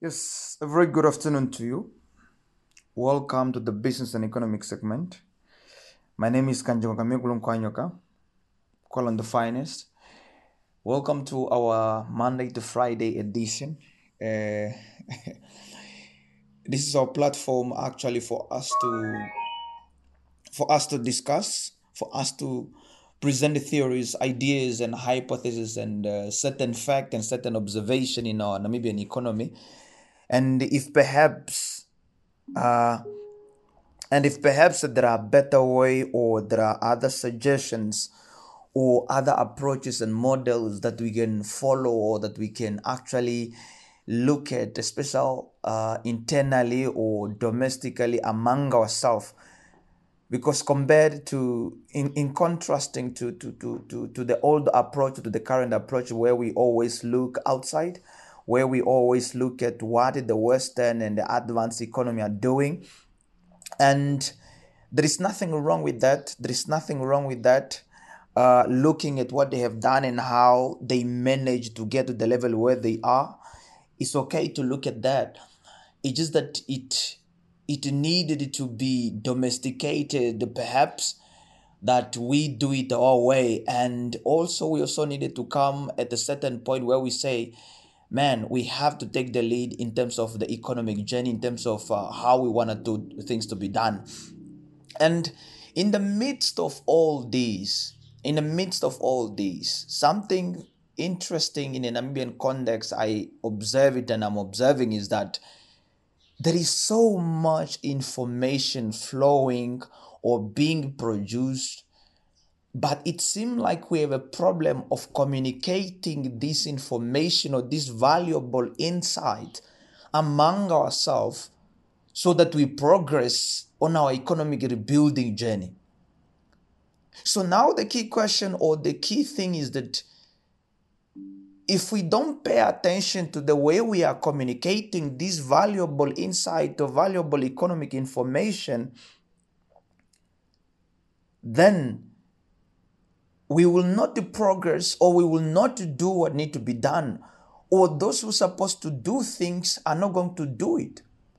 Yes, a very good afternoon to you. Welcome to the business and economic segment. My name is Kanjong Kamegulum Kwanyoka, call on the finest. Welcome to our Monday to Friday edition. Uh, this is our platform actually for us to discuss, for us to present the theories, ideas, and hypotheses, and certain fact and certain observation in our Namibian economy. And if perhaps uh, And if perhaps there are better way or there are other suggestions or other approaches and models that we can follow or that we can actually look at, especially internally or domestically among ourselves, because compared to in contrasting to the old approach to the current approach where we always look outside, where we always look at what the Western and the advanced economy are doing, and there is nothing wrong with that. There is nothing wrong with that. Looking at what they have done and how they managed to get to the level where they are, it's okay to look at that. It's just that it needed to be domesticated, perhaps, that we do it our way. And also we also needed to come at a certain point where we say, man, we have to take the lead in terms of the economic journey, in terms of how we want to do things to be done. And in the midst of all these, something interesting in a Namibian context, I observe it and I'm observing is that there is so much information flowing or being produced, but it seems like we have a problem of communicating this information or this valuable insight among ourselves so that we progress on our economic rebuilding journey. So now the key question or the key thing is that if we don't pay attention to the way we are communicating this valuable insight or valuable economic information, then we will not progress, or we will not do what needs to be done, or those who are supposed to do things are not going to do it.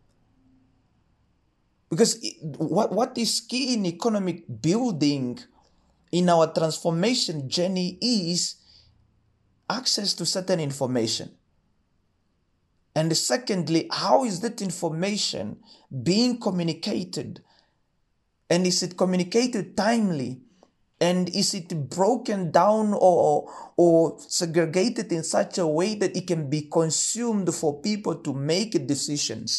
Because what is key in economic building in our transformation journey is access to certain information. And secondly, how is that information being communicated? And is it communicated timely? And is it broken down or segregated in such a way that it can be consumed for people to make decisions?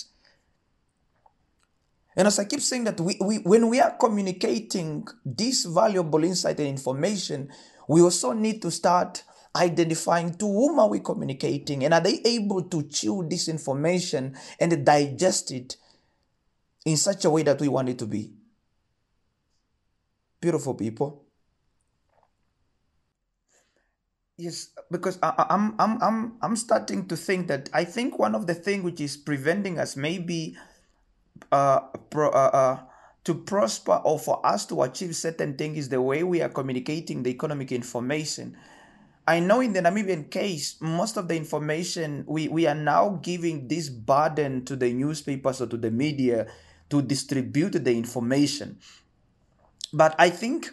And as I keep saying that when we are communicating this valuable insight and information, we also need to start identifying to whom are we communicating, and are they able to chew this information and digest it in such a way that we want it to be. Beautiful people. Yes, because I'm starting to think that I think one of the things which is preventing us maybe uh, pro, uh, uh, to prosper or for us to achieve certain things is the way we are communicating the economic information. I know in the Namibian case, most of the information we are now giving this burden to the newspapers or to the media to distribute the information. But I think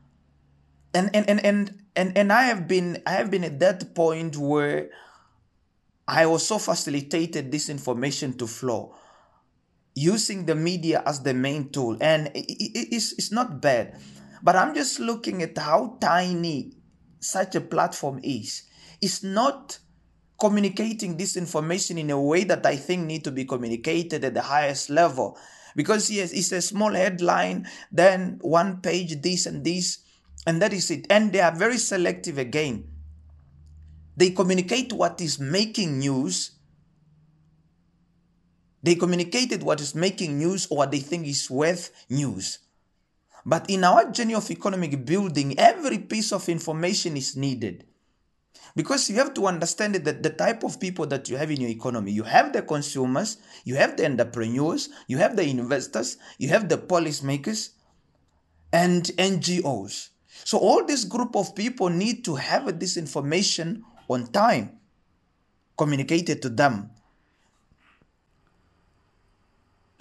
and I have been at that point where I also facilitated this information to flow using the media as the main tool, and it's not bad, but I'm just looking at how tiny such a platform is. It's not communicating this information in a way that I think need to be communicated at the highest level, because yes, it's a small headline, then one page, this and this, and that is it. And they are very selective again. They communicate what is making news. They communicated what is making news or what they think is worth news. But in our journey of economic building, every piece of information is needed. Because you have to understand that the type of people that you have in your economy, you have the consumers, you have the entrepreneurs, you have the investors, you have the policymakers, and NGOs. So all this group of people need to have this information on time communicated to them.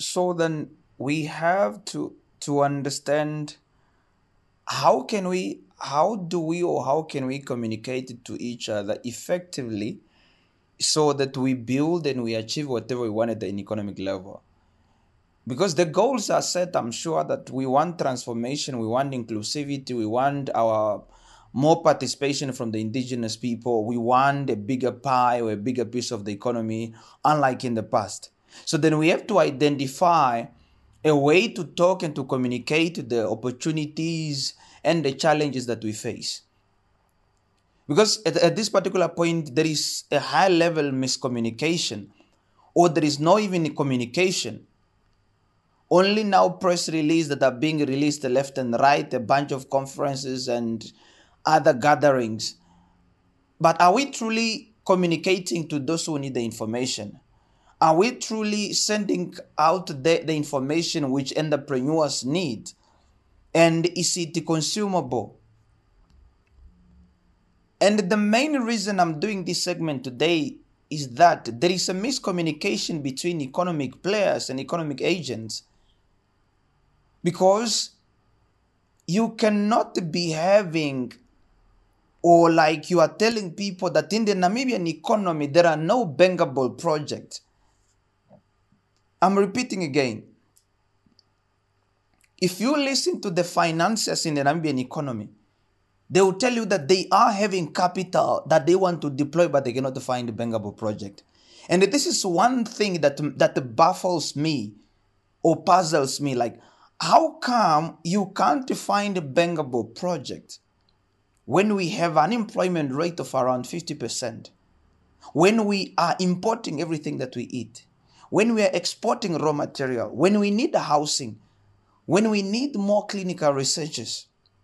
So then we have to understand how do we or how can we communicate to each other effectively so that we build and we achieve whatever we want at an economic level. Because the goals are set, I'm sure that we want transformation, we want inclusivity, we want our more participation from the indigenous people, we want a bigger pie or a bigger piece of the economy, unlike in the past. So then we have to identify a way to talk and to communicate the opportunities and the challenges that we face. Because at this particular point, there is a high level miscommunication, or there is no even communication. Only now press releases that are being released left and right, a bunch of conferences and other gatherings. But are we truly communicating to those who need the information? Are we truly sending out the information which entrepreneurs need? And is it consumable? And the main reason I'm doing this segment today is that there is a miscommunication between economic players and economic agents. Because you cannot be having, or like you are telling people that in the Namibian economy there are no bankable projects. I'm repeating again. If you listen to the financiers in the Namibian economy, they will tell you that they are having capital that they want to deploy, but they cannot find a bankable project. And this is one thing that baffles me or puzzles me. Like, how come you can't find a bankable project when we have an unemployment rate of around 50%, when we are importing everything that we eat, when we are exporting raw material, when we need housing, when we need more clinical researchers?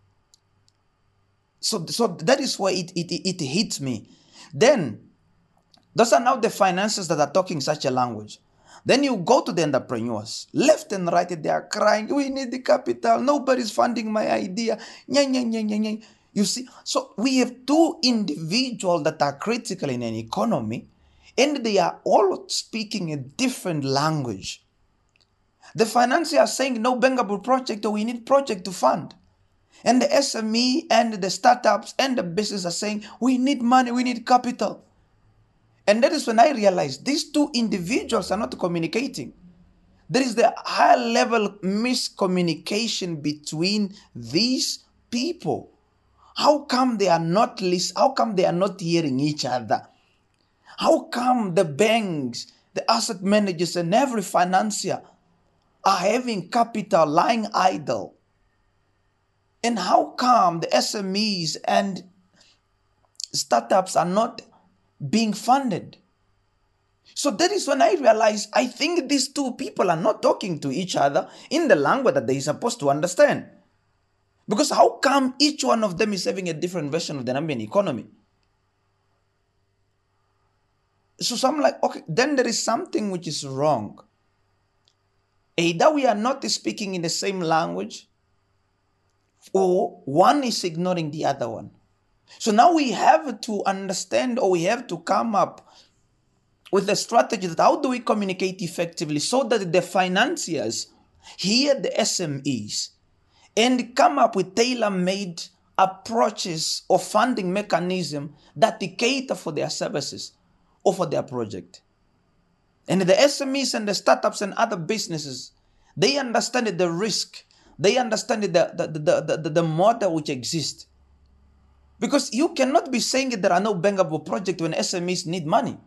So that is why it hits me. Then, those are now the financiers that are talking such a language. Then you go to the entrepreneurs, left and right, they are crying, we need the capital, nobody's funding my idea. You see, so we have two individuals that are critical in an economy, and they are all speaking a different language. The financiers are saying no bankable project, or we need project to fund. And the SME and the startups and the business are saying we need money, we need capital. And that is when I realized these two individuals are not communicating. There is the high level miscommunication between these people. How come they are not listening? How come they are not hearing each other? How come the banks, the asset managers, and every financier are having capital lying idle? And how come the SMEs and startups are not being funded? So that is when I realized I think these two people are not talking to each other in the language that they're supposed to understand. Because how come each one of them is having a different version of the Namibian economy? So I'm like, okay, then there is something which is wrong. Either we are not speaking in the same language, or one is ignoring the other one. So now we have to understand, or we have to come up with a strategy that how do we communicate effectively so that the financiers hear the SMEs and come up with tailor-made approaches or funding mechanism that cater for their services or for their project. And the SMEs and the startups and other businesses, they understand the risk. They understand the model which exists. Because you cannot be saying that there are no bankable projects when SMEs need money.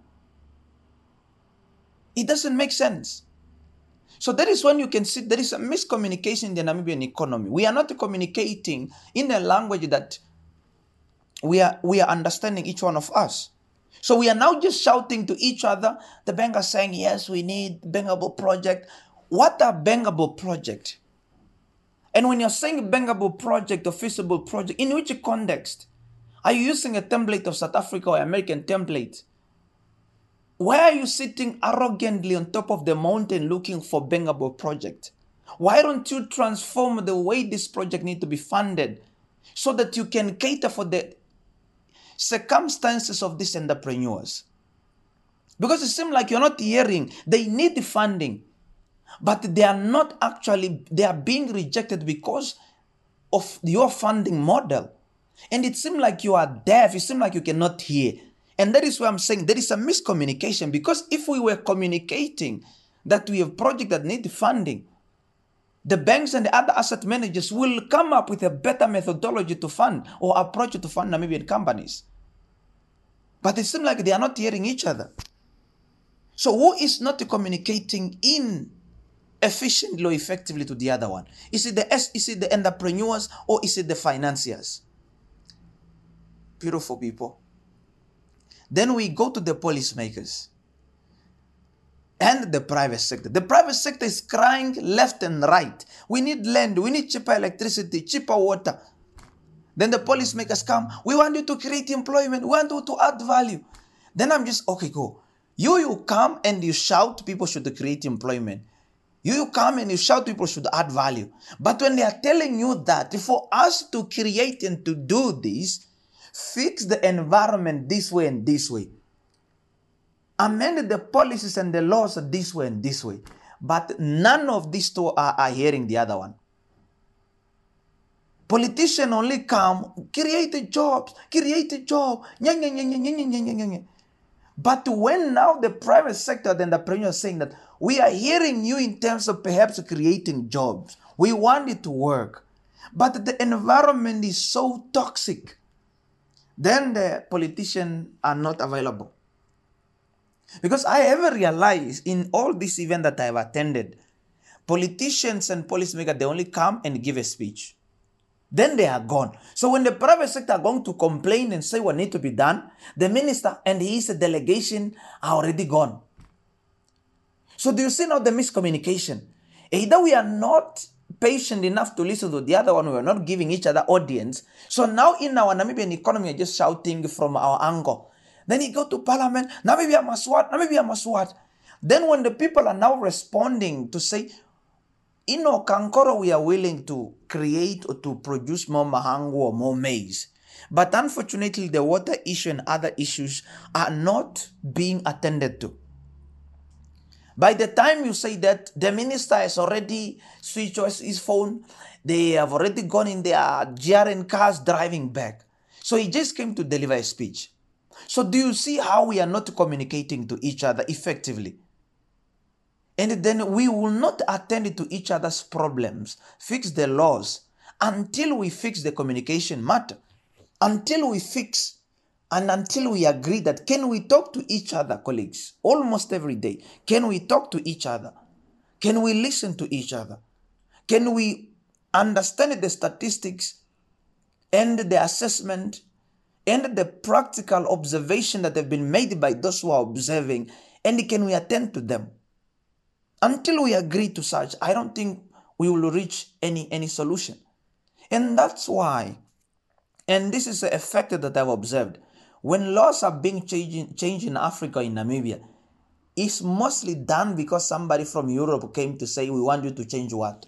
It doesn't make sense. So that is when you can see there is a miscommunication in the Namibian economy. We are not communicating in a language that we are understanding each one of us. So we are now just shouting to each other. The bank are saying, yes, we need bankable project. What are bankable project? And when you're saying bankable project or feasible project, in which context? Are you using a template of South Africa or American template? Why are you sitting arrogantly on top of the mountain looking for bankable project? Why don't you transform the way this project needs to be funded so that you can cater for the circumstances of these entrepreneurs? Because it seems like you're not hearing. They need the funding. but they are not actually, they are being rejected because of your funding model. And it seems like you are deaf, it seems like you cannot hear. And that is why I'm saying there is a miscommunication, because if we were communicating that we have projects that need funding, the banks and the other asset managers will come up with a better methodology to fund or approach to fund Namibian companies. But it seems like they are not hearing each other. So who is not communicating in efficiently or effectively to the other one? Is it the entrepreneurs, or is it the financiers? Beautiful people. Then we go to the policymakers and the private sector. The private sector is crying left and right. We need land, we need cheaper electricity, cheaper water. Then the policymakers come, we want you to create employment, we want you to add value. Then I'm just, okay, go. You come and you shout people should create employment. You come and you shout people should add value. But when they are telling you that for us to create and to do this, fix the environment this way and this way, amend the policies and the laws this way and this way, but none of these two are hearing the other one. Politicians only come, create a job. But when now the private sector, then the premier is saying that we are hearing you in terms of perhaps creating jobs. We want it to work. But the environment is so toxic. Then the politicians are not available. Because I ever realized in all these events that I have attended, politicians and policymakers, they only come and give a speech. Then they are gone. So when the private sector are going to complain and say what needs to be done, the minister and his delegation are already gone. So do you see now the miscommunication? Either we are not patient enough to listen to the other one, we are not giving each other audience. So now in our Namibian economy, we are just shouting from our angle. Then you go to parliament, Namibia must what, Namibia must what. Then when the people are now responding to say, in Okankoro, we are willing to create or to produce more mahangu or more maize. But unfortunately, the water issue and other issues are not being attended to. By the time you say that, the minister has already switched off his phone, they have already gone in their GRN cars driving back. So he just came to deliver a speech. So do you see how we are not communicating to each other effectively? And then we will not attend to each other's problems, fix the laws, until we fix the communication matter. Until we fix and until we agree that can we talk to each other, colleagues, almost every day. Can we talk to each other? Can we listen to each other? Can we understand the statistics and the assessment and the practical observation that have been made by those who are observing, and can we attend to them? Until we agree to such, I don't think we will reach any solution. And that's why, and this is the effect that I've observed, when laws are being changed in Africa, in Namibia, it's mostly done because somebody from Europe came to say, we want you to change what?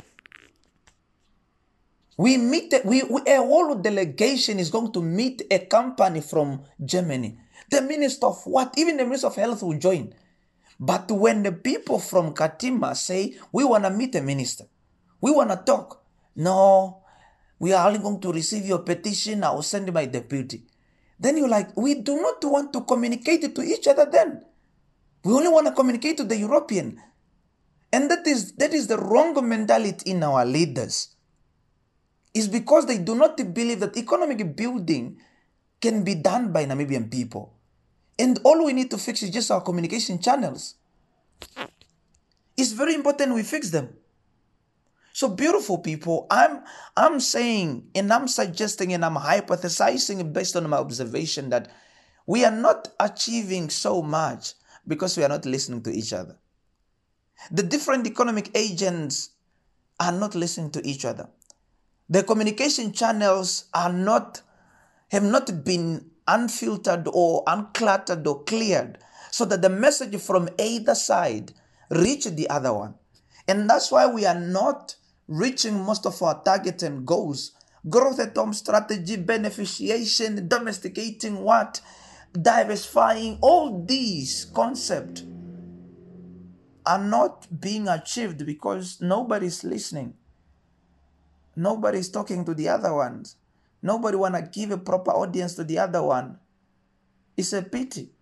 A whole delegation is going to meet a company from Germany. The minister of what? Even the minister of health will join. But when the people from Katima say, we want to meet a minister, we want to talk. No, we are only going to receive your petition, I will send my deputy. Then you're like, we do not want to communicate it to each other then. We only want to communicate to the European. And that is the wrong mentality in our leaders. It's because they do not believe that economic building can be done by Namibian people. And all we need to fix is just our communication channels. It's very important we fix them. So beautiful people, I'm saying and I'm suggesting and I'm hypothesizing based on my observation that we are not achieving so much because we are not listening to each other. The different economic agents are not listening to each other. The communication channels have not been unfiltered or uncluttered or cleared so that the message from either side reach the other one. And that's why we are not reaching most of our targets and goals. Growth at home strategy, beneficiation, domesticating what? Diversifying, all these concepts are not being achieved because nobody's listening. Nobody's talking to the other ones. Nobody want to give a proper audience to the other one. It's a pity.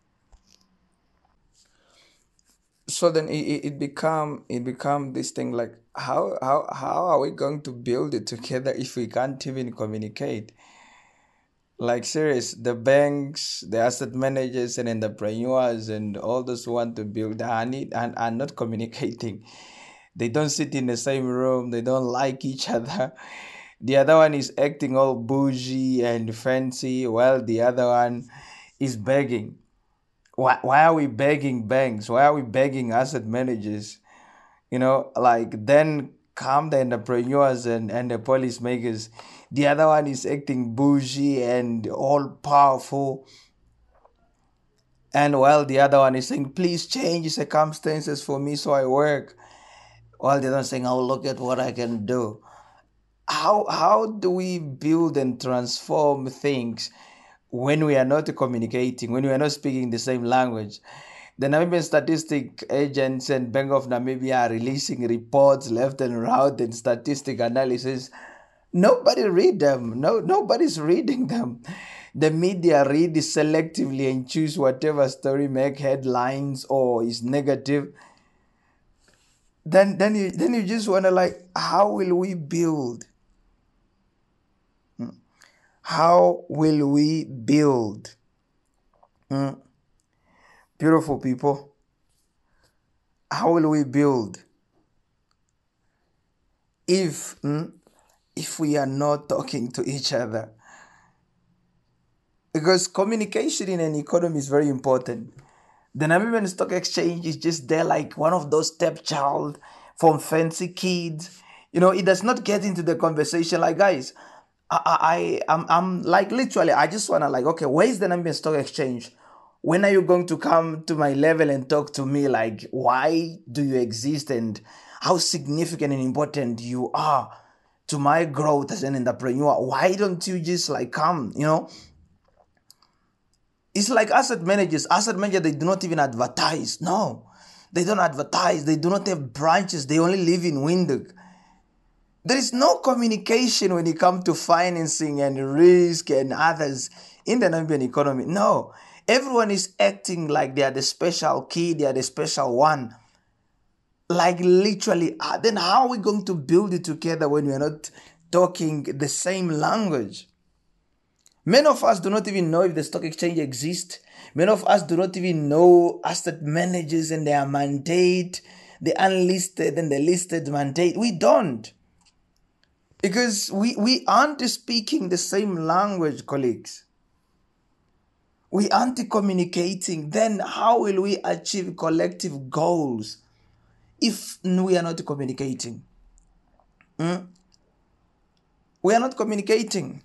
So then it become this thing like how are we going to build it together if we can't even communicate? Like serious, the banks, the asset managers and entrepreneurs and all those who want to build are not communicating. They don't sit in the same room, they don't like each other. The other one is acting all bougie and fancy while the other one is begging. Why are we begging banks? Why are we begging asset managers? Like then come the entrepreneurs and the policy makers. The other one is acting bougie and all powerful. And while the other one is saying, please change circumstances for me so I work. While the other one is saying, oh, look at what I can do. How do we build and transform things when we are not communicating, when we are not speaking the same language? The Namibian statistic agents and Bank of Namibia are releasing reports left and right and statistic analysis. Nobody read them. Nobody's reading them. The media read selectively and choose whatever story make headlines or is negative. Then you just wonder like, how will we build? How will we build? Beautiful people. How will we build if we are not talking to each other? Because communication in an economy is very important. The Namibian Stock Exchange is just there like one of those stepchild from fancy kids. It does not get into the conversation like, guys, I'm like literally I just wanna like, okay, where is the Namibian Stock Exchange? When are you going to come to my level and talk to me? Like, why do you exist and how significant and important you are to my growth as an entrepreneur? Why don't you just like come? It's like asset managers. Asset managers, they do not even advertise. No, they don't advertise. They do not have branches. They only live in Windhoek. There is no communication when it comes to financing and risk and others in the Namibian economy. No, everyone is acting like they are the special kid, they are the special one. Like literally, then how are we going to build it together when we are not talking the same language? Many of us do not even know if the stock exchange exists. Many of us do not even know asset managers and their mandate, the unlisted and the listed mandate. We don't. Because we aren't speaking the same language, colleagues. We aren't communicating. Then how will we achieve collective goals if we are not communicating? We are not communicating.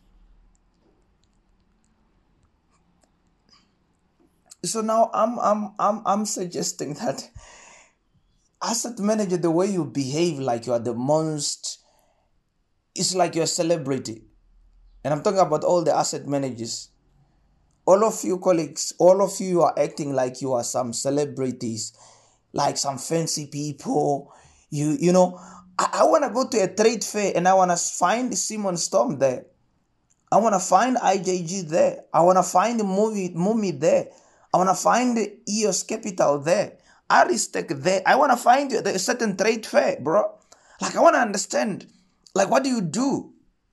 So now I'm suggesting that asset manager, the way you behave like you are the most, it's like you're a celebrity. And I'm talking about all the asset managers. All of you colleagues, all of you are acting like you are some celebrities, like some fancy people. I want to go to a trade fair and I want to find Simon Storm there. I want to find IJG there. I want to find Mumi there. I want to find EOS Capital there. Aristec there. I want to find a certain trade fair, bro. Like, I want to understand. Like, what do you do?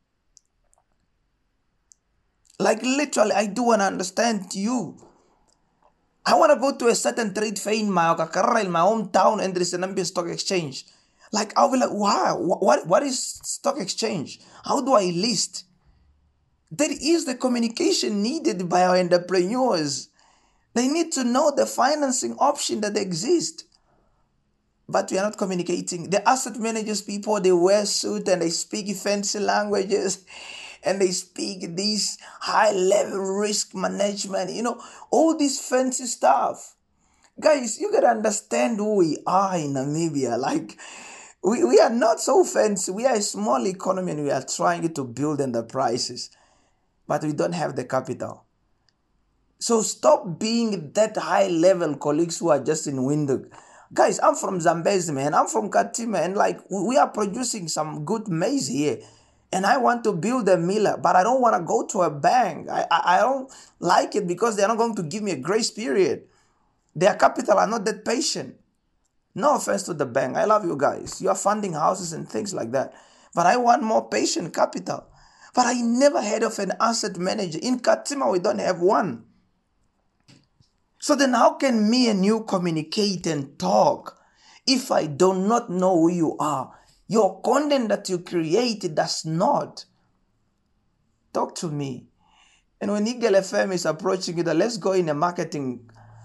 Like, literally, I do want to understand you. I want to go to a certain trade fair in my hometown and there is a Namibian Stock Exchange. Like, I'll be like, wow, what is stock exchange? How do I list? There is the communication needed by our entrepreneurs. They need to know the financing option that exists. But we are not communicating. The asset managers people, they wear suit and they speak fancy languages and they speak this high level risk management, all this fancy stuff. Guys, you gotta understand who we are in Namibia. Like, we are not so fancy. We are a small economy and we are trying to build enterprises, but we don't have the capital. So stop being that high level colleagues who are just in Windhoek. Guys, I'm from Zambezi, man. I'm from Katima, and like we are producing some good maize here. And I want to build a miller, but I don't want to go to a bank. I don't like it because they're not going to give me a grace period. Their capital are not that patient. No offense to the bank. I love you guys. You are funding houses and things like that. But I want more patient capital. But I never heard of an asset manager. In Katima, we don't have one. So then how can me and you communicate and talk if I do not know who you are? Your content that you create does not. Talk to me. And when Eagle FM is approaching you, that let's go in a marketing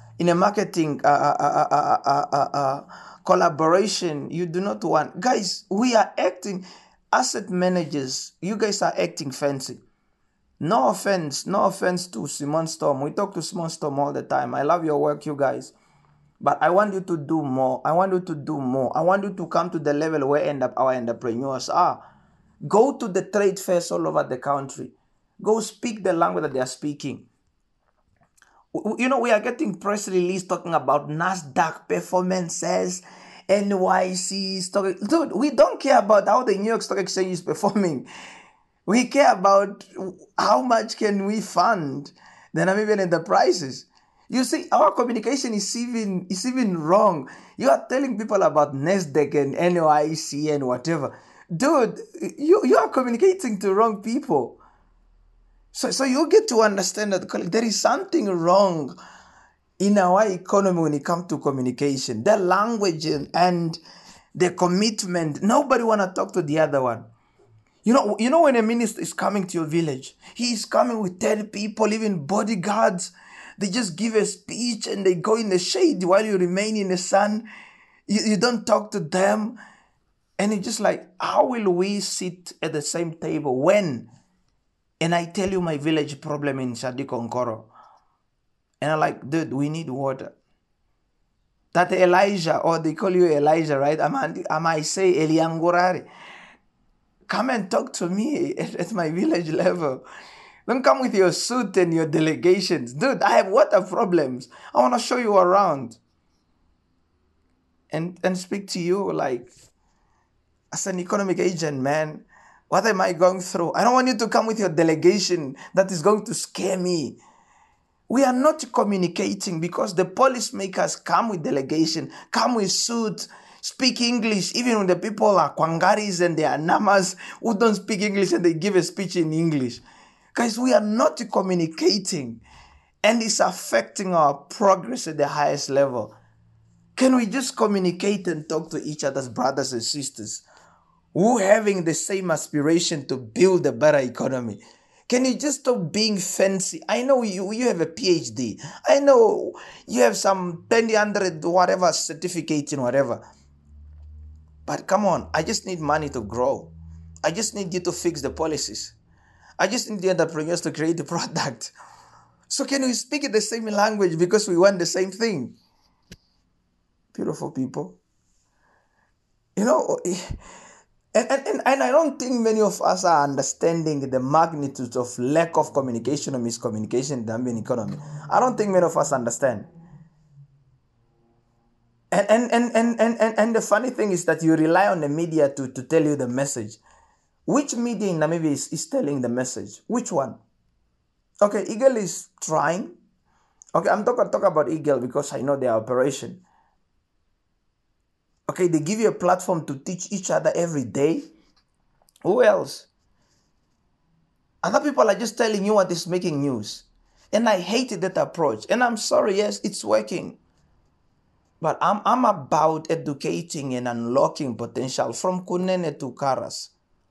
collaboration, you do not want. Guys, we are acting asset managers. You guys are acting fancy. No offense to Simon Storm. We talk to Simon Storm all the time. I love your work, you guys. But I want you to do more. I want you to come to the level where our entrepreneurs are. Go to the trade fairs all over the country. Go speak the language that they are speaking. You know, we are getting press release talking about NASDAQ performances, NYC stock. Dude, we don't care about how the New York Stock Exchange is performing. We care about how much can we fund the Namibian enterprises. You see, our communication is even wrong. You are telling people about NASDAQ and NYC and whatever. Dude, you are communicating to wrong people. So you get to understand that there is something wrong in our economy when it comes to communication. The language and the commitment. Nobody want to talk to the other one. You know when a minister is coming to your village, he is coming with 10 people, even bodyguards. They just give a speech and they go in the shade while you remain in the sun. You don't talk to them. And it's just like, how will we sit at the same table when? And I tell you my village problem in Shadikonkoro. And I'm like, dude, we need water. That Elijah, or they call you Elijah, right? I might say Eliangurari. Come and talk to me at my village level. Don't come with your suit and your delegations. Dude, I have water problems. I want to show you around. And speak to you like, as an economic agent, man, what am I going through? I don't want you to come with your delegation that is going to scare me. We are not communicating because the policymakers come with delegation, come with suits, speak English, even when the people are Kwangaris and they are Namas who don't speak English and they give a speech in English. Guys, we are not communicating and it's affecting our progress at the highest level. Can we just communicate and talk to each other's brothers and sisters who having the same aspiration to build a better economy? Can you just stop being fancy? I know you have a PhD. I know you have some 100 whatever certificate in whatever. But come on, I just need money to grow. I just need you to fix the policies. I just need the entrepreneurs to create the product. So can we speak the same language because we want the same thing? Beautiful people. You know, and I don't think many of us are understanding the magnitude of lack of communication or miscommunication in the Zambian economy. I don't think many of us understand. And the funny thing is that you rely on the media to tell you the message. Which media in Namibia is telling the message? Which one? Okay, Eagle is trying. Okay, I'm talking about Eagle because I know their operation. Okay, they give you a platform to teach each other every day. Who else? Other people are just telling you what is making news. And I hated that approach. And I'm sorry, yes, it's working. But I'm about educating and unlocking potential from Kunene to Karas.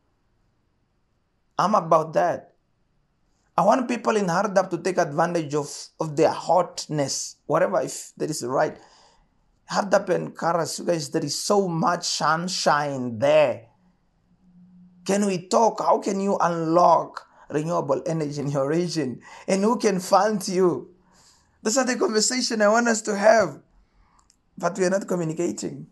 I'm about that. I want people in Hardap to take advantage of their hotness, whatever, if that is right. Hardap and Karas, you guys, there is so much sunshine there. Can we talk? How can you unlock renewable energy in your region? And who can fund you? Those are the conversation I want us to have. But we are not communicating.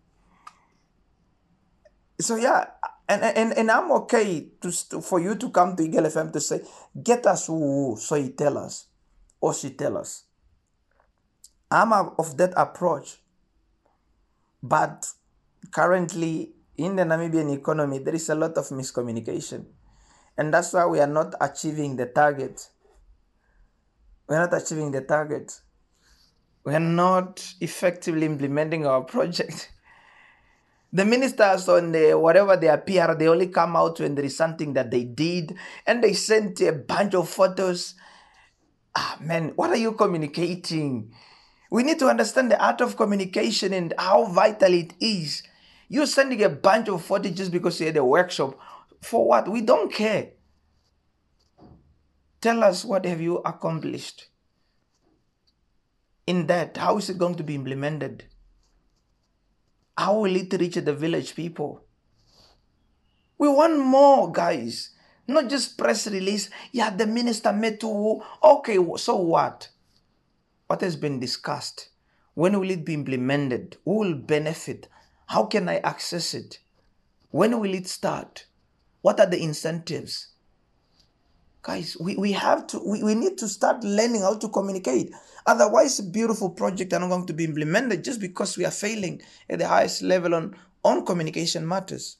So yeah, and I'm okay for you to come to Eagle FM to say, get us who, so he tell us, or she tell us. I'm of that approach. But currently, in the Namibian economy, there is a lot of miscommunication. And that's why we are not achieving the target. We're not achieving the target. We're not effectively implementing our project. The ministers on whatever they appear, they only come out when there is something that they did, and they sent a bunch of photos. Man, what are you communicating? We need to understand the art of communication and how vital it is. You're sending a bunch of photos just because you had a workshop. For what? We don't care. Tell us, what have you accomplished? In that, how is it going to be implemented? How will it reach the village people? We want more, guys. Not just press release. Yeah, the minister met to. Okay, so what? What has been discussed? When will it be implemented? Who will benefit? How can I access it? When will it start? What are the incentives? Guys, we need to start learning how to communicate. Otherwise, beautiful projects are not going to be implemented just because we are failing at the highest level on communication matters.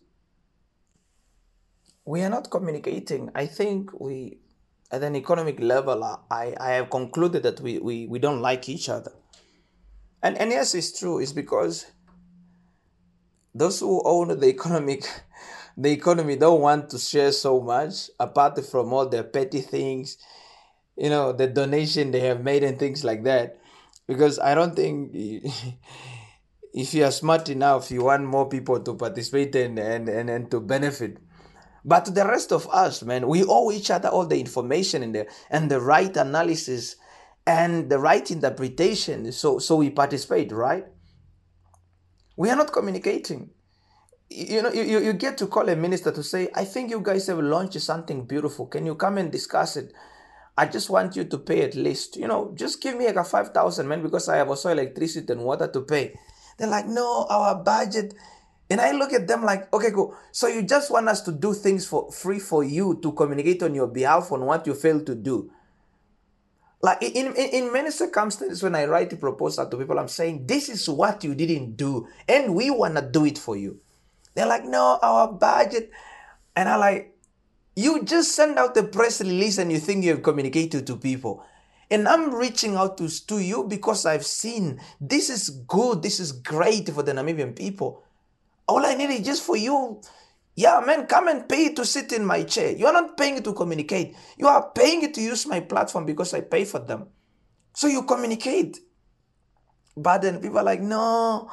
We are not communicating. I think we, at an economic level, I have concluded that we don't like each other. And yes, it's true. It's because those who own the economy don't want to share so much, apart from all the petty things, the donation they have made and things like that. Because I don't think if you are smart enough, you want more people to participate and to benefit. But to the rest of us, man, we owe each other all the information and the right analysis and the right interpretation. So we participate, right? We are not communicating. You get to call a minister to say, I think you guys have launched something beautiful. Can you come and discuss it? I just want you to pay at least, just give me like a 5,000, man, because I have also electricity and water to pay. They're like, no, our budget. And I look at them like, okay, cool. So you just want us to do things for free for you to communicate on your behalf on what you failed to do. Like in many circumstances, when I write a proposal to people, I'm saying, this is what you didn't do, and we want to do it for you. They're like, no, our budget. And I'm like, you just send out the press release and you think you have communicated to people. And I'm reaching out to you because I've seen this is good, this is great for the Namibian people. All I need is just for you. Yeah, man, come and pay to sit in my chair. You're not paying to communicate. You are paying to use my platform because I pay for them. So you communicate. But then people are like, no,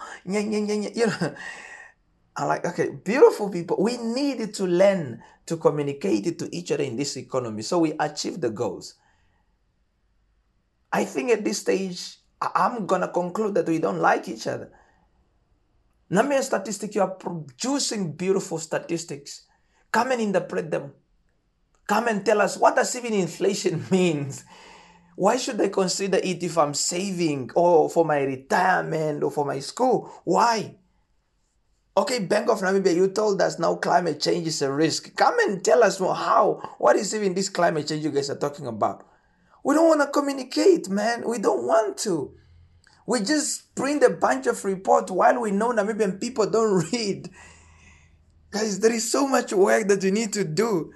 I'm like, okay, beautiful people. We needed to learn to communicate to each other in this economy so we achieve the goals. I think at this stage, I'm going to conclude that we don't like each other. Namibian statistics, you are producing beautiful statistics. Come and interpret them. Come and tell us, what does even inflation means? Why should I consider it if I'm saving or for my retirement or for my school? Why? Okay, Bank of Namibia, you told us now climate change is a risk. Come and tell us how. What is even this climate change you guys are talking about? We don't want to communicate, man. We don't want to. We just print a bunch of reports while we know Namibian people don't read. Guys, there is so much work that we need to do.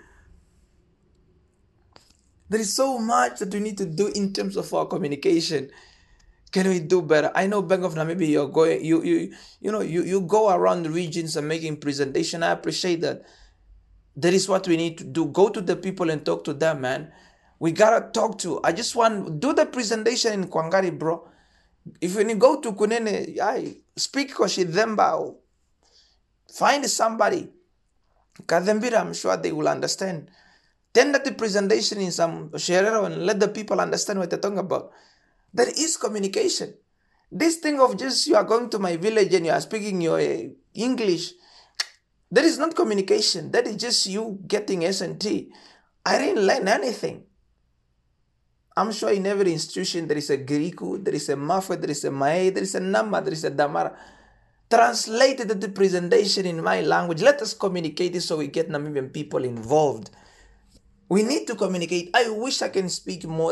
There is so much that we need to do in terms of our communication. Can we do better? I know Bank of Namibia, you're going, you go around the regions and making presentation. I appreciate that. That is what we need to do. Go to the people and talk to them, man. We gotta talk to. I just want do the presentation in Kwangari, bro. If when you go to Kunene, I speak Koshidemba. Find somebody. Kadembira, I'm sure they will understand. Then let the presentation in some Sherero and let the people understand what they're talking about. There is communication. This thing of just you are going to my village and you are speaking your English, that is not communication. That is just you getting S&T. I didn't learn anything. I'm sure in every institution there is a Griku, there is a Mafe, there is a Mae, there is a Nama, there is a Damara. Translated the presentation in my language. Let us communicate it so we get Namibian people involved. We need to communicate. I wish I can speak more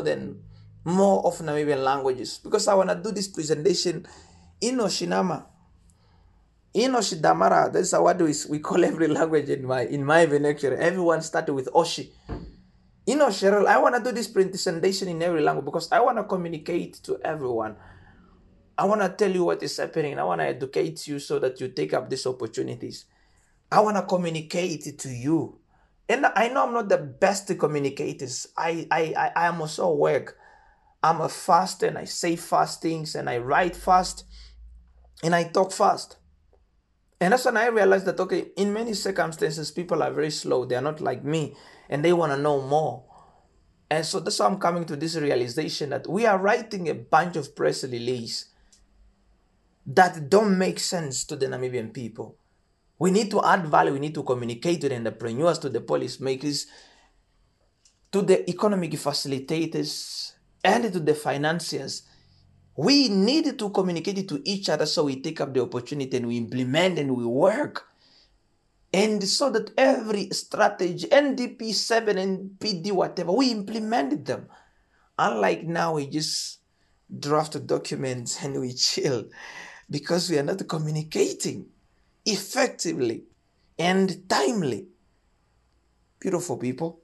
of Namibian languages because I want to do this presentation in Oshinama. Inoshi Damara, that's what we call every language in my vernacular. Everyone started with Oshi. Cheryl, I want to do this presentation in every language because I want to communicate to everyone. I want to tell you what is happening. I want to educate you so that you take up these opportunities. I want to communicate to you. And I know I'm not the best communicators. I am also work. I'm a fast and I say fast things and I write fast and I talk fast. And that's when I realized that, okay, in many circumstances, people are very slow. They are not like me and they want to know more. And so that's why I'm coming to this realization that we are writing a bunch of press releases that don't make sense to the Namibian people. We need to add value. We need to communicate to the entrepreneurs, to the policymakers, to the economic facilitators, and to the financiers. We need to communicate to each other so we take up the opportunity and we implement and we work. And so that every strategy, NDP 7 and PD, whatever, we implemented them. Unlike now, we just draft documents and we chill because we are not communicating effectively and timely. Beautiful people.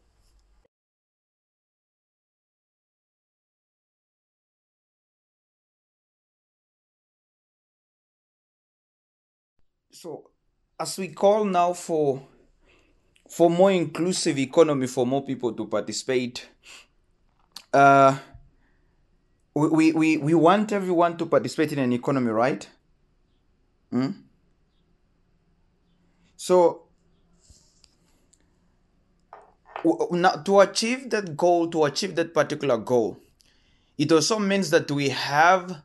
So, as we call now for more inclusive economy, for more people to participate, uh, we want everyone to participate in an economy, right? So, now to achieve that goal, to achieve that particular goal, it also means that we have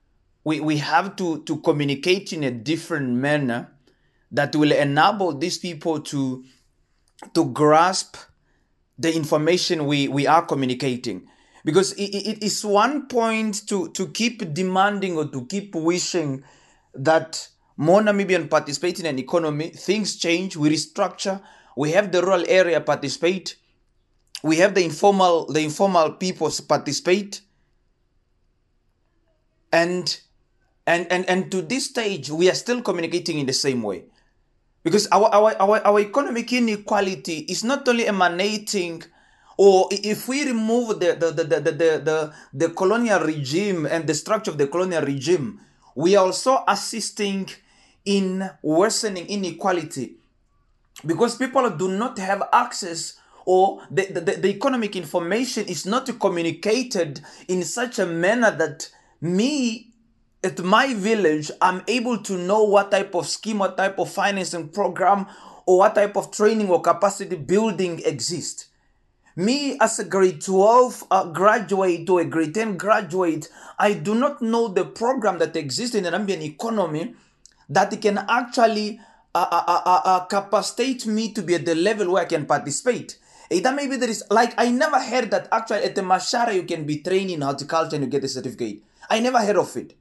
to communicate in a different manner that will enable these people to grasp the information we are communicating. Because it is one point to keep demanding or to keep wishing that more Namibian participate in an economy. Things change, we restructure, we have the rural area participate, we have the informal people participate, and to this stage we are still communicating in the same way. Because our economic inequality is not only emanating, or if we remove the colonial regime and the structure of the colonial regime, we are also assisting in worsening inequality because people do not have access, or the economic information is not communicated in such a manner that me at my village, I'm able to know what type of scheme, what type of financing program, or what type of training or capacity building exists. Me as a grade 12 graduate or a grade 10 graduate, I do not know the program that exists in the Namibian economy that can actually capacitate me to be at the level where I can participate. Either maybe there is, like, I never heard that actually at the Mashara you can be trained in horticulture and you get a certificate. I never heard of it.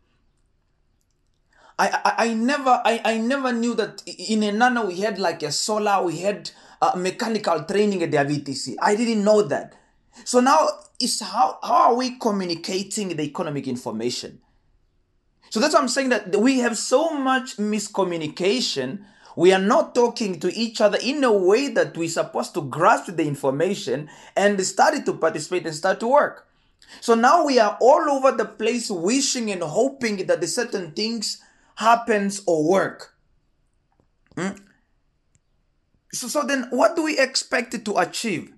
I never knew that in Enana we had like a solar, we had mechanical training at the VTC. I didn't know that. So now is how are we communicating the economic information? So that's why I'm saying that we have so much miscommunication. We are not talking to each other in a way that we're supposed to grasp the information and start to participate and start to work. So now we are all over the place wishing and hoping that the certain things happens or work. So then what do we expect to achieve?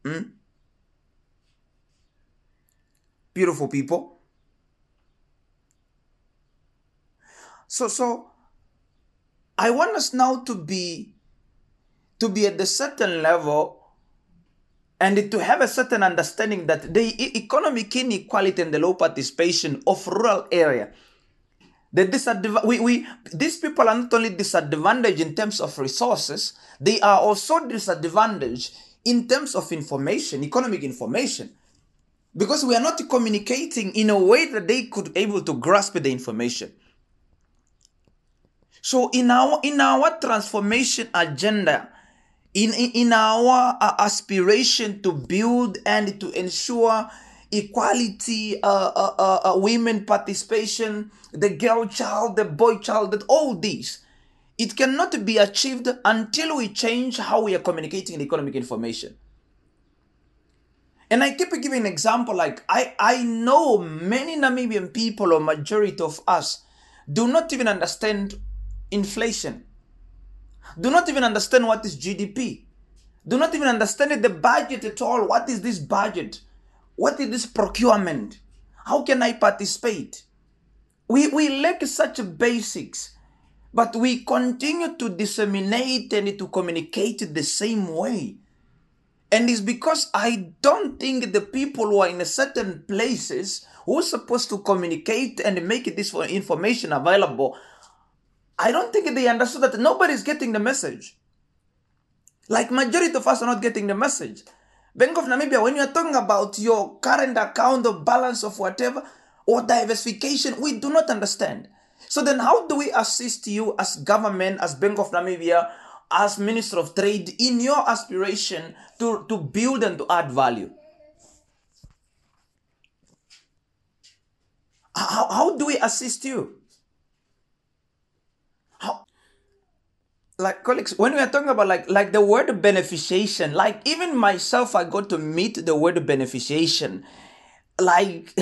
Beautiful people. So I want us now to be at a certain level and to have a certain understanding that the economic inequality and the low participation of rural area, these people are not only disadvantaged in terms of resources, they are also disadvantaged in terms of information, economic information, because we are not communicating in a way that they could able to grasp the information. So in our transformation agenda, in our aspiration to build and to ensure equality, women participation, the girl child, the boy child, that all these, It cannot be achieved until we change how we are communicating the economic information. And I keep giving an example, like I know many Namibian people, or majority of us, do not even understand inflation, do not even understand what is GDP, do not even understand the budget at all. What is this budget? What is this procurement? How can I participate? We lack such basics, but we continue to disseminate and to communicate the same way. And it's because I don't think the people who are in certain places who are supposed to communicate and make this information available, I don't think they understood that nobody's getting the message. Like majority of us are not getting the message. Bank of Namibia, when you're talking about your current account or balance of whatever, or diversification, we do not understand. So then how do we assist you as government, as Bank of Namibia, as Minister of Trade, in your aspiration to build and to add value? How do we assist you? Like colleagues, when we are talking about like the word beneficiation, like even myself, I got to meet the word beneficiation, like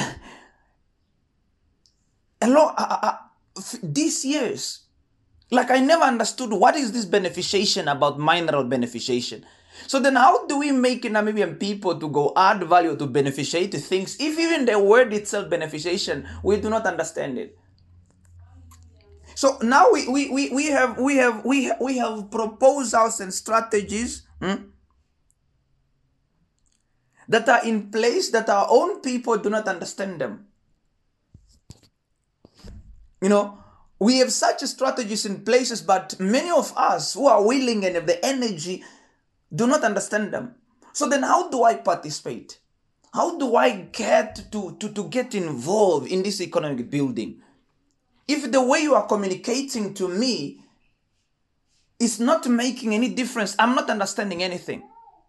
a lot these years. Like I never understood what is this beneficiation about, mineral beneficiation. So then how do we make Namibian people to go add value to beneficiate things if even the word itself, beneficiation, we do not understand it? So now we have proposals and strategies that are in place that our own people do not understand them. You know, we have such strategies in places, but many of us who are willing and have the energy do not understand them. So then how do I participate? How do I get to get involved in this economic building? If the way you are communicating to me is not making any difference, I'm not understanding anything.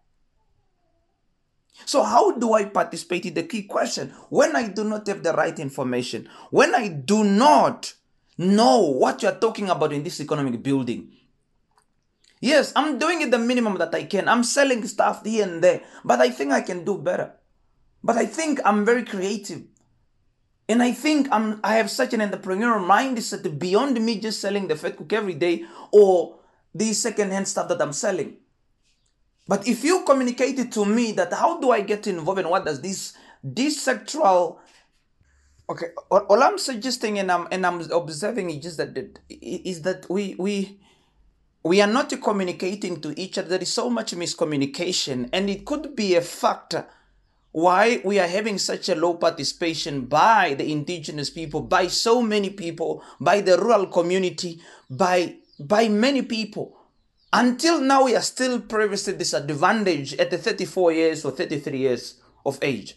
So how do I participate is the key question. When I do not have the right information, when I do not know what you're talking about in this economic building, yes, I'm doing it the minimum that I can. I'm selling stuff here and there, but I think I can do better. But I think I'm very creative. And I think I have such an entrepreneurial mindset beyond me just selling the fat cook every day or the second-hand stuff that I'm selling. But if you communicated to me that how do I get involved and what does this sectoral, okay, all I'm suggesting and I'm observing is just that we are not communicating to each other. There is so much miscommunication, and it could be a factor why we are having such a low participation by the indigenous people, by so many people, by the rural community, by many people. Until now, we are still previously disadvantaged at the 34 years or 33 years of age.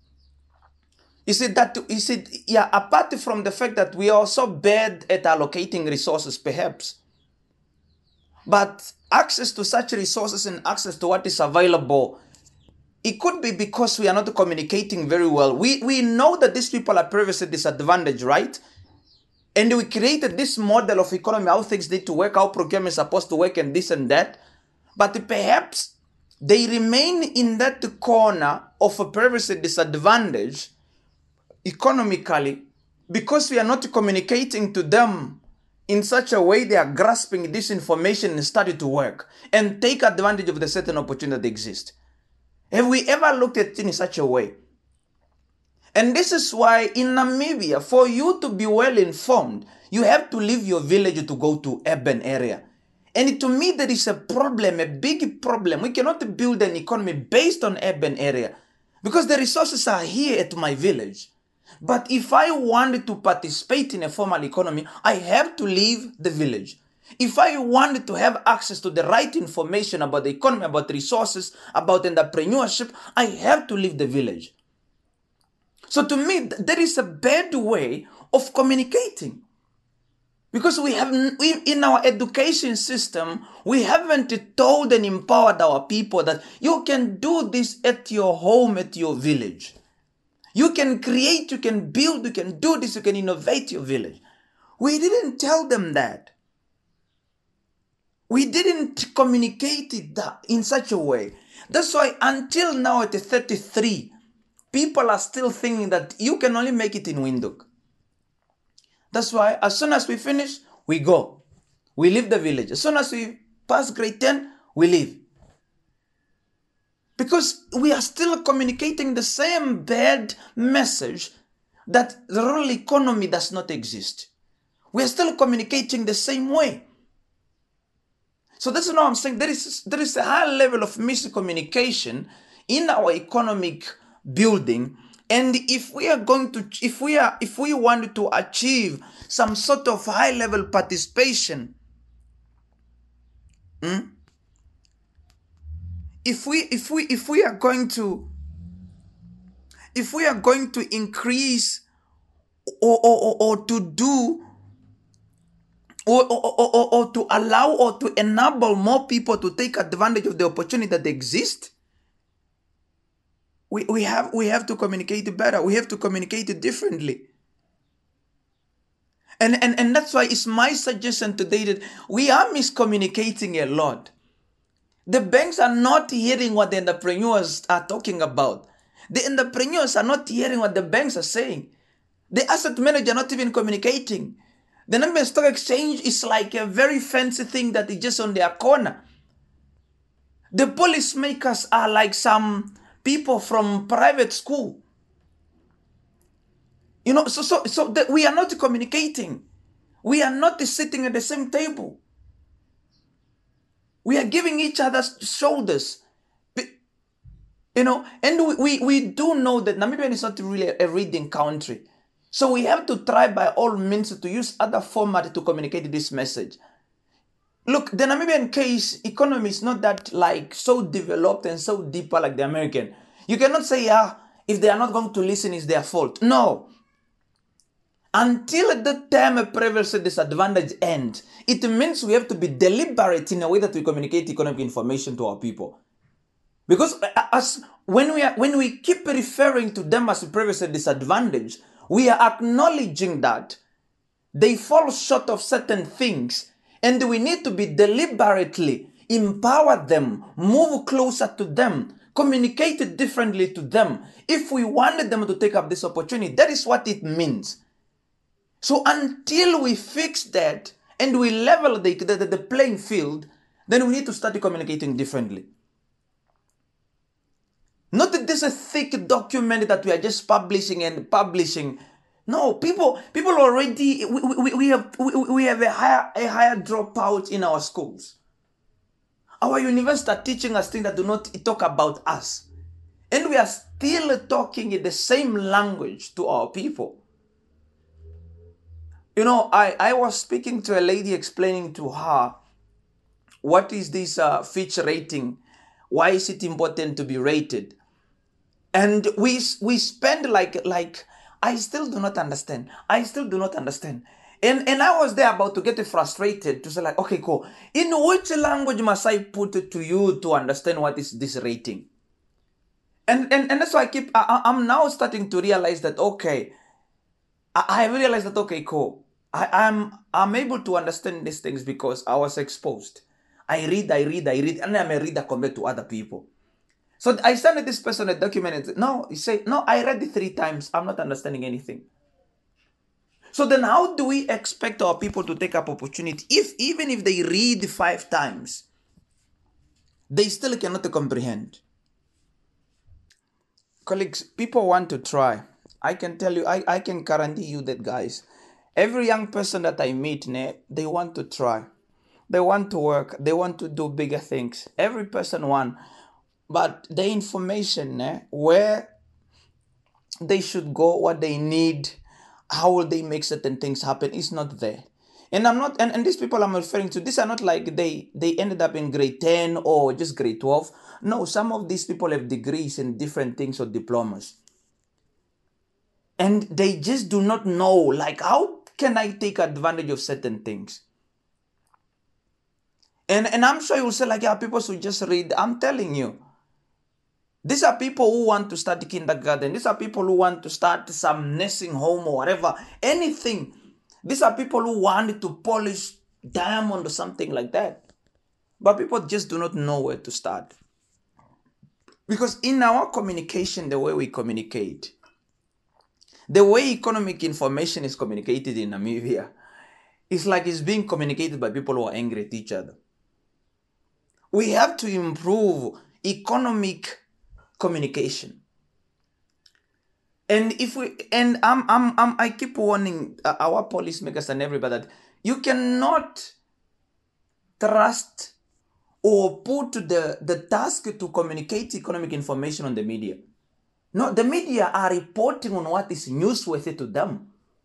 Apart from the fact that we are so bad at allocating resources, perhaps, but access to such resources and access to what is available, it could be because we are not communicating very well. We know that these people are previously disadvantaged, right? And we created this model of economy, how things need to work, how procurement is supposed to work, and this and that. But perhaps they remain in that corner of a previously disadvantage economically because we are not communicating to them in such a way they are grasping this information and starting to work and take advantage of the certain opportunity that exists. Have we ever looked at it in such a way? And this is why in Namibia, for you to be well informed, you have to leave your village to go to urban area. And to me, there is a problem, a big problem. We cannot build an economy based on urban area because the resources are here at my village. But if I want to participate in a formal economy, I have to leave the village. If I want to have access to the right information about the economy, about resources, about entrepreneurship, I have to leave the village. So to me, there is a bad way of communicating. Because in our education system, we haven't told and empowered our people that you can do this at your home, at your village. You can create, you can build, you can do this, you can innovate your village. We didn't tell them that. We didn't communicate it in such a way. That's why until now at 33, people are still thinking that you can only make it in Windhoek. That's why as soon as we finish, we go. We leave the village. As soon as we pass grade 10, we leave. Because we are still communicating the same bad message that the rural economy does not exist. We are still communicating the same way. So that's what I'm saying. There is a high level of miscommunication in our economic building. And if we want to achieve some sort of high level participation, if we are going to increase or to do or to allow or to enable more people to take advantage of the opportunity that exist, we have to communicate better. We have to communicate it differently. And that's why it's my suggestion today that we are miscommunicating a lot. The banks are not hearing what the entrepreneurs are talking about. The entrepreneurs are not hearing what the banks are saying. The asset manager are not even communicating. The Namibian Stock Exchange is like a very fancy thing that is just on their corner. The policymakers are like some people from private school. So we are not communicating. We are not sitting at the same table. We are giving each other's shoulders. And we do know that Namibia is not really a reading country. So we have to try by all means to use other format to communicate this message. Look, the Namibian case economy is not that like so developed and so deeper like the American. You cannot say, if they are not going to listen, it's their fault. No. Until the time a privilege disadvantage ends, it means we have to be deliberate in a way that we communicate economic information to our people. Because when we keep referring to them as a privilege disadvantage, we are acknowledging that they fall short of certain things, and we need to be deliberately empower them, move closer to them, communicate it differently to them. If we wanted them to take up this opportunity, that is what it means. So until we fix that and we level the playing field, then we need to start communicating differently. Not that there's a thick document that we are just publishing and publishing. No, people already, we have a higher dropout in our schools. Our universities are teaching us things that do not talk about us. And we are still talking in the same language to our people. I was speaking to a lady explaining to her what is this Fitch rating, why is it important to be rated, and we spend like I still do not understand. And I was there about to get frustrated to say like, okay, cool. In which language must I put it to you to understand what is this rating? And that's why I'm now starting to realize that, okay, I realized that, okay, cool. I'm able to understand these things because I was exposed. I read, and I'm a reader compared to other people. So I sent this person a document and said, no, he said, no, I read it 3 times. I'm not understanding anything. So then how do we expect our people to take up opportunity even if they read 5 times, they still cannot comprehend? Colleagues, people want to try. I can tell you, I can guarantee you that, guys, every young person that I meet, they want to try. They want to work. They want to do bigger things. Every person wants. But the information, where they should go, what they need, how will they make certain things happen, is not there. And I'm not, and these people I'm referring to, these are not like they ended up in grade 10 or just grade 12. No, some of these people have degrees in different things or diplomas. And they just do not know, like, how can I take advantage of certain things? And I'm sure you will say, like, yeah, people should just read. I'm telling you. These are people who want to start kindergarten. These are people who want to start some nursing home or whatever. Anything. These are people who want to polish diamond or something like that. but people just do not know where to start. Because in our communication, the way we communicate, the way economic information is communicated in Namibia, it's like it's being communicated by people who are angry at each other. We have to improve economic communication. And I keep warning our policymakers and everybody that you cannot trust or put the task to communicate economic information on the media. No, the media are reporting on what is newsworthy to them.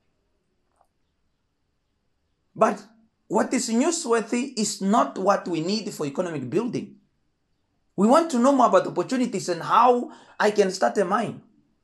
But what is newsworthy is not what we need for economic building. We want to know more about opportunities and how I can start a mine.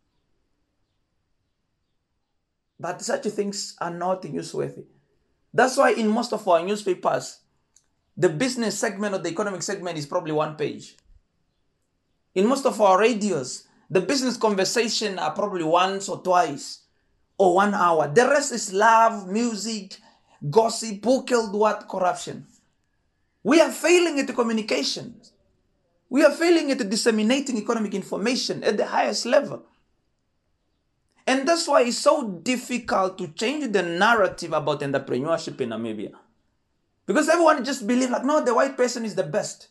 But such things are not newsworthy. That's why in most of our newspapers, the business segment or the economic segment is probably one page. In most of our radios, the business conversation are probably once or twice or 1 hour. The rest is love, music, gossip, who killed what, corruption. We are failing at the communication. We are failing at disseminating economic information at the highest level. And that's why it's so difficult to change the narrative about entrepreneurship in Namibia. Because everyone just believes like, no, the white person is the best.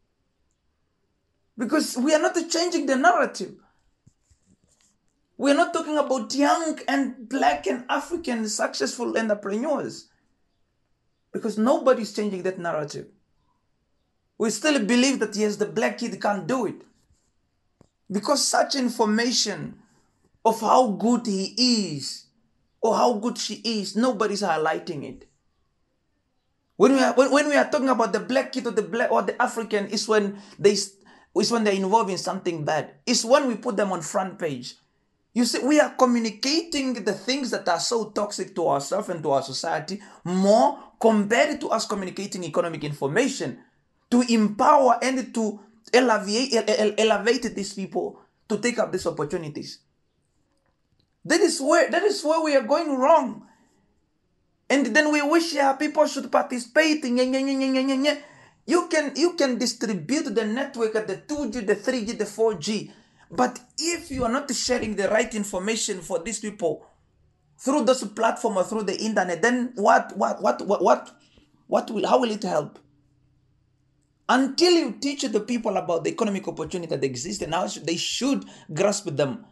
Because we are not changing the narrative. We are not talking about young and black and African successful entrepreneurs. Because nobody is changing that narrative. We still believe that, yes, the black kid can't do it. Because such information of how good he is or how good she is, nobody's highlighting it. When we are talking about the black kid or the African, is when they're involved in something bad. It's when we put them on front page. You see, we are communicating the things that are so toxic to ourselves and to our society more compared to us communicating economic information to empower and to elevate these people to take up these opportunities. That is where we are going wrong. And then we wish people should participate. You can distribute the network at the 2G, the 3G, the 4G. But if you are not sharing the right information for these people through those platforms or through the internet, then how will it help? Until you teach the people about the economic opportunity that exists and how they should grasp them.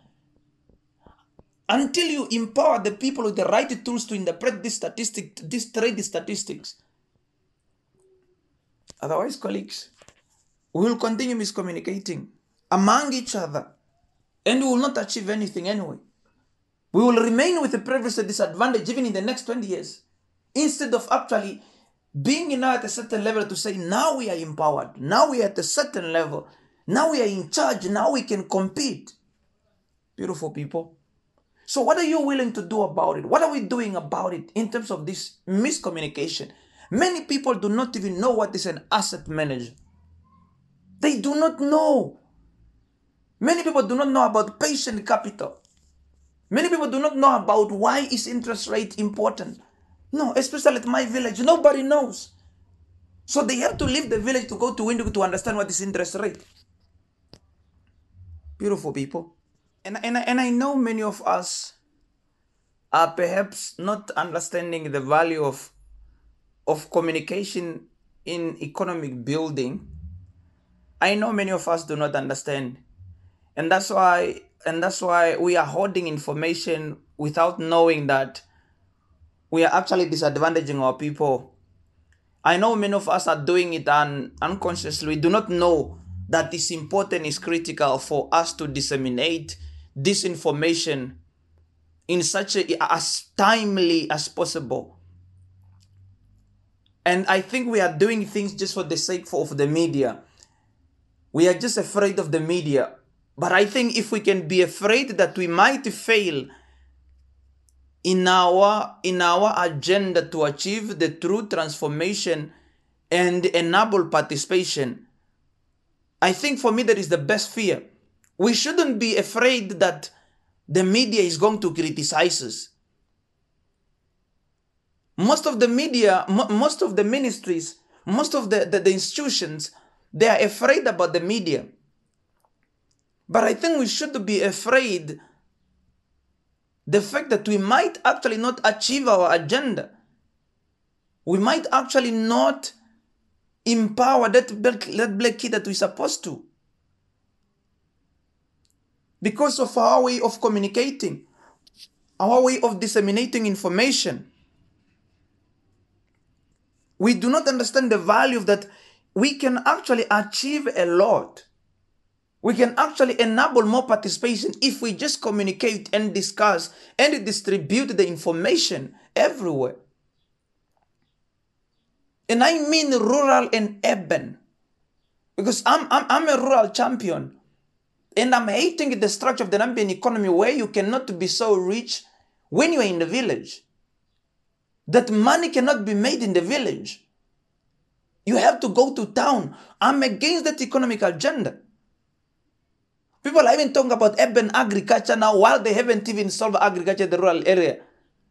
Until you empower the people with the right tools to interpret this trade statistics. Otherwise, colleagues, we will continue miscommunicating among each other and we will not achieve anything anyway. We will remain with the previous disadvantage even in the next 20 years. Instead of actually being now at a certain level to say, now we are empowered, now we are at a certain level, now we are in charge, now we can compete. Beautiful people. So what are you willing to do about it? What are we doing about it in terms of this miscommunication? Many people do not even know what is an asset manager. They do not know. Many people do not know about patient capital. Many people do not know about why is interest rate important. No, especially at my village, nobody knows. So they have to leave the village to go to Windhoek to understand what is interest rate. Beautiful people. And I know many of us are perhaps not understanding the value of communication in economic building. I know many of us do not understand. And that's why we are holding information without knowing that we are actually disadvantaging our people. I know many of us are doing it unconsciously. We do not know that it's important, it's critical for us to disseminate this information in such as timely as possible. And I think we are doing things just for the sake of the media. We are just afraid of the media. But I think if we can be afraid that we might fail in our agenda to achieve the true transformation and enable participation, I think for me that is the best fear. We shouldn't be afraid that the media is going to criticize us. Most of the media, most of the ministries, most of the institutions, they are afraid about the media. But I think we should be afraid the fact that we might actually not achieve our agenda. We might actually not empower that black kid that we're supposed to. Because of our way of communicating, our way of disseminating information. We do not understand the value of that. We can actually achieve a lot. We can actually enable more participation if we just communicate and discuss and distribute the information everywhere. And I mean rural and urban. Because I'm a rural champion. And I'm hating the structure of the Nambian economy where you cannot be so rich when you are in the village. That money cannot be made in the village. You have to go to town. I'm against that economic agenda. People are even talking about urban agriculture now while they haven't even solved agriculture in the rural area.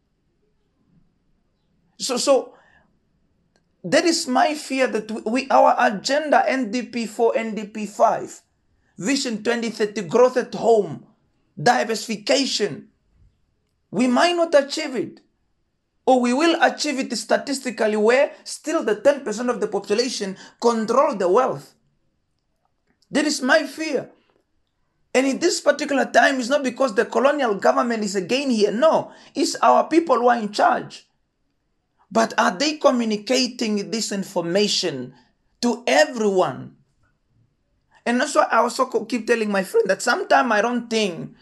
So that is my fear that our agenda NDP 4, NDP 5, Vision 2030, growth at home, diversification, we might not achieve it. Or we will achieve it statistically where still the 10% of the population control the wealth. That is my fear. And in this particular time, it's not because the colonial government is again here. No, it's our people who are in charge. But are they communicating this information to everyone? And that's why I also keep telling my friend that sometimes I don't think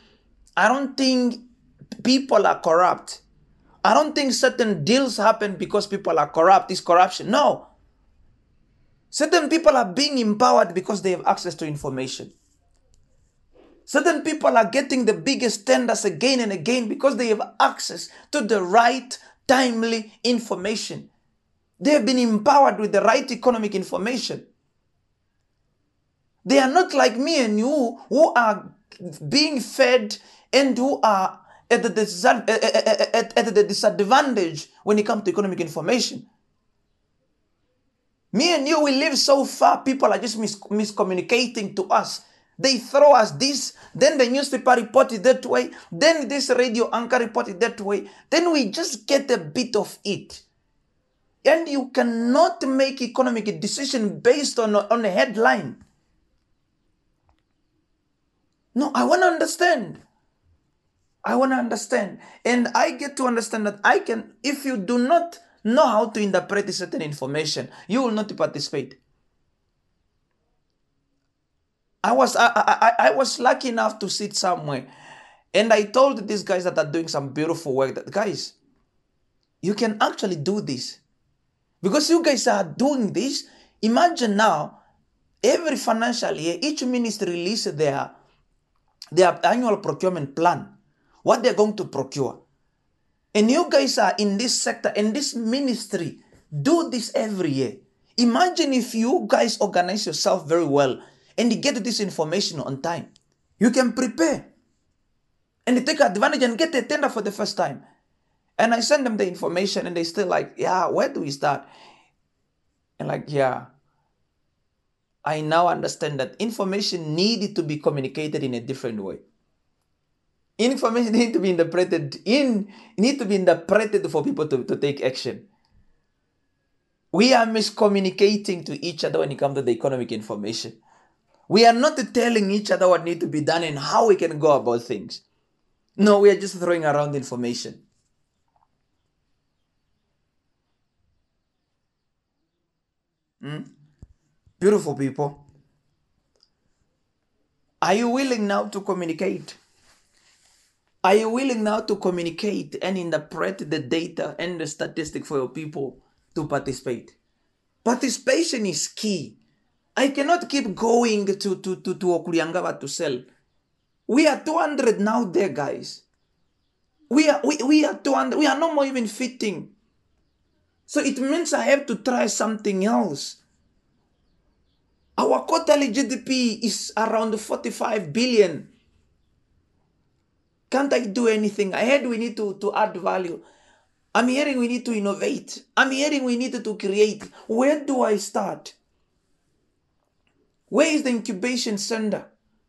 people are corrupt. I don't think certain deals happen because people are corrupt. It's corruption. No. Certain people are being empowered because they have access to information. Certain people are getting the biggest tenders again and again because they have access to the right, timely information. They have been empowered with the right economic information. They are not like me and you who are being fed and who are at the disadvantage when it comes to economic information. Me and you, we live so far, people are just miscommunicating to us. They throw us this, then the newspaper report it that way, then this radio anchor report it that way, then we just get a bit of it. And you cannot make economic decision based on a headline. No, I want to understand. And I get to understand that if you do not know how to interpret certain information, you will not participate. I was lucky enough to sit somewhere, and I told these guys that are doing some beautiful work that, guys, you can actually do this. Because you guys are doing this, imagine now, every financial year, each ministry releases their annual procurement plan, what they're going to procure. And you guys are in this sector, in this ministry, do this every year. Imagine if you guys organize yourself very well and you get this information on time. You can prepare and you take advantage and get a tender for the first time. And I send them the information and they still like, yeah, where do we start? And like, yeah, I now understand that information needed to be communicated in a different way. Information needs to be interpreted for people to take action. We are miscommunicating to each other when it comes to the economic information. We are not telling each other what needs to be done and how we can go about things. No, we are just throwing around information. Beautiful people. Are you willing now to communicate? Are you willing now to communicate and interpret the data and the statistic for your people to participate? Participation is key. I cannot keep going to Okuriangava to sell. We are 200 now there, guys. We are 200. We are no more even fitting. So it means I have to try something else. Our quarterly GDP is around 45 billion. Can't I do anything? I heard we need to add value. I'm hearing we need to innovate. I'm hearing we need to create. Where do I start? Where is the incubation center?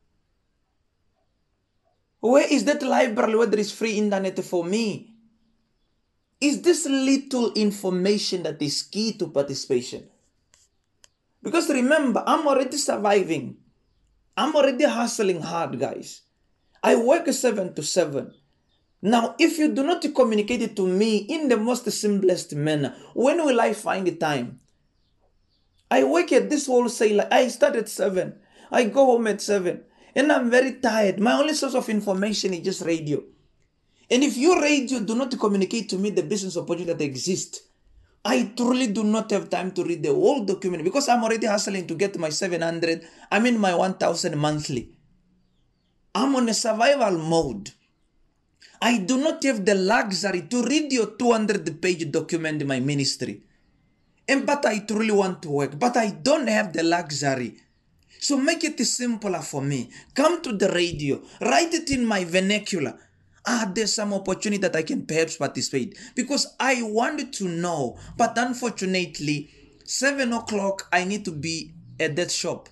Where is that library where there is free internet for me? Is this little information that is key to participation? Because remember, I'm already surviving. I'm already hustling hard, guys. I work 7 to 7. Now, if you do not communicate it to me in the most simplest manner, when will I find the time? I work at this wholesale. I start at 7. I go home at 7. And I'm very tired. My only source of information is just radio. And if your radio do not communicate to me the business opportunity that exists, I truly do not have time to read the whole document because I'm already hustling to get my 700. I'm in my 1,000 monthly. I'm on a survival mode. I do not have the luxury to read your 200-page document in my ministry. But I truly want to work, but I don't have the luxury. So make it simpler for me. Come to the radio, write it in my vernacular. There's some opportunity that I can perhaps participate because I wanted to know, but unfortunately, 7 o'clock, I need to be at that shop.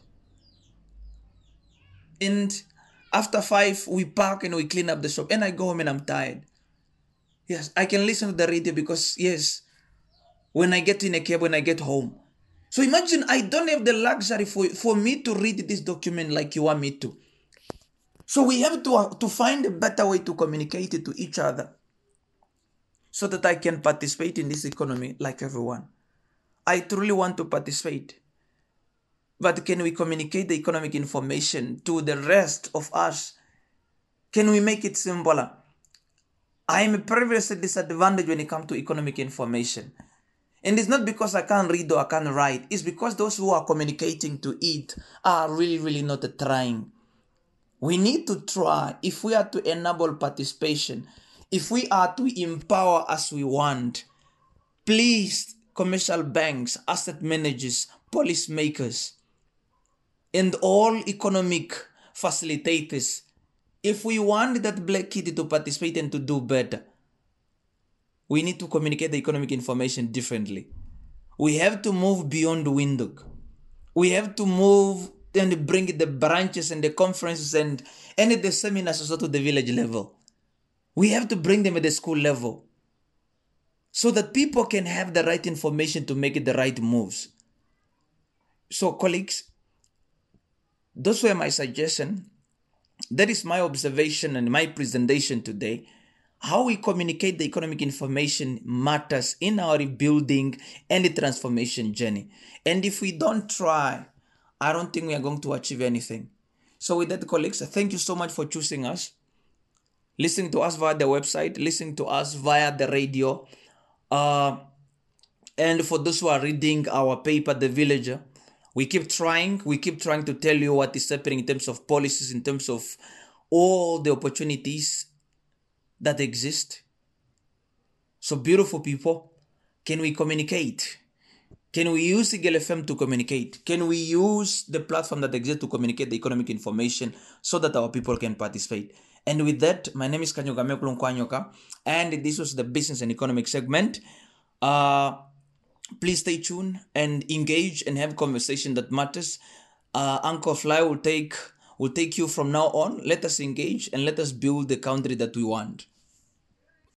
And after 5, we park and we clean up the shop and I go home and I'm tired. Yes, I can listen to the radio because, yes, when I get in a cab, when I get home. So imagine I don't have the luxury for me to read this document like you want me to. So we have to find a better way to communicate it to each other so that I can participate in this economy like everyone. I truly want to participate. But can we communicate the economic information to the rest of us? Can we make it simpler? I am previously disadvantaged when it comes to economic information. And it's not because I can't read or I can't write. It's because those who are communicating to it are really, really not trying. We need to try if we are to enable participation, if we are to empower as we want. Please, commercial banks, asset managers, policymakers, and all economic facilitators, if we want that black kid to participate and to do better, we need to communicate the economic information differently. We have to move beyond Windhoek. We have to move and bring the branches and the conferences and the seminars also to the village level. We have to bring them at the school level so that people can have the right information to make the right moves. So, colleagues, those were my suggestions. That is my observation and my presentation today. How we communicate the economic information matters in our rebuilding and the transformation journey. And if we don't try, I don't think we are going to achieve anything. So with that, colleagues, thank you so much for choosing us, listening to us via the website, listening to us via the radio. And for those who are reading our paper, The Villager, we keep trying to tell you what is happening in terms of policies, in terms of all the opportunities that exist. So beautiful people, can we communicate? Can we use Eagle FM to communicate? Can we use the platform that exists to communicate the economic information so that our people can participate? And with that, my name is Kanyoka Mekulun Kwanyoka, and this was the business and economic segment. Please stay tuned and engage and have conversation that matters. Uncle Fly will take you from now on. Let us engage and let us build the country that we want.